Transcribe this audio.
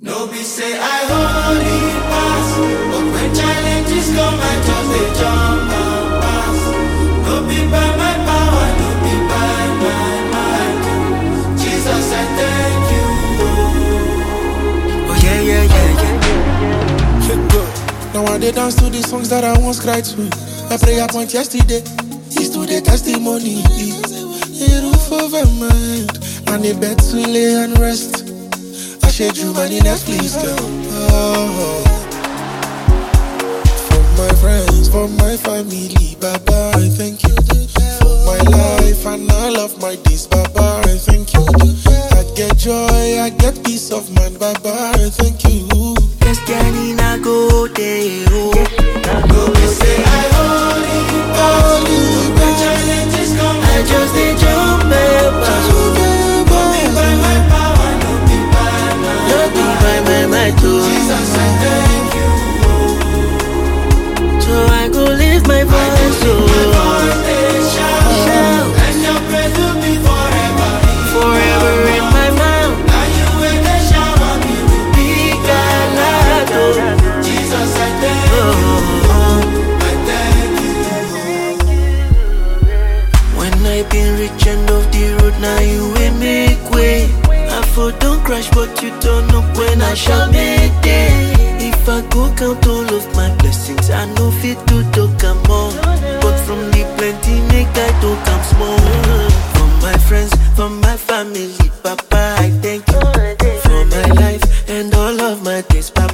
No be say I holy pass, but when challenges come I just dey jump and pass. No be by my power, no be by my might. Jesus, I thank you. Oh yeah. Now I dey dance to the songs that I once cried to. My prayer point yesterday is to the testimony. A roof over my head and a bed to lay and rest. I shade you money Netflix, girl. Oh. For my friends, for my family, Baba, I thank you. For my life and all of my days, Baba, I thank you. I get joy, I get peace of mind, Baba, I thank you. Christianity na go there, oh. No be say I holy when challenges come I just dey jump and pass. No be by my power, no be by my No be by my might, oh. Jesus, I thank you. So I go lift my voice, oh. Shout, and your praise will be Forever in my mouth. Now you will the shower me with Big God, oh. Jesus, I thank you. I thank you. When I been rich end of the road, now you will make way. I for don't crash, but you don't know when I shall make it. If I go count all of my blessings, I know fit to talk am more. But from the plenty, make I talk am small. From my friends, from my family, Papa, I thank you. For my life and all of my days, Papa.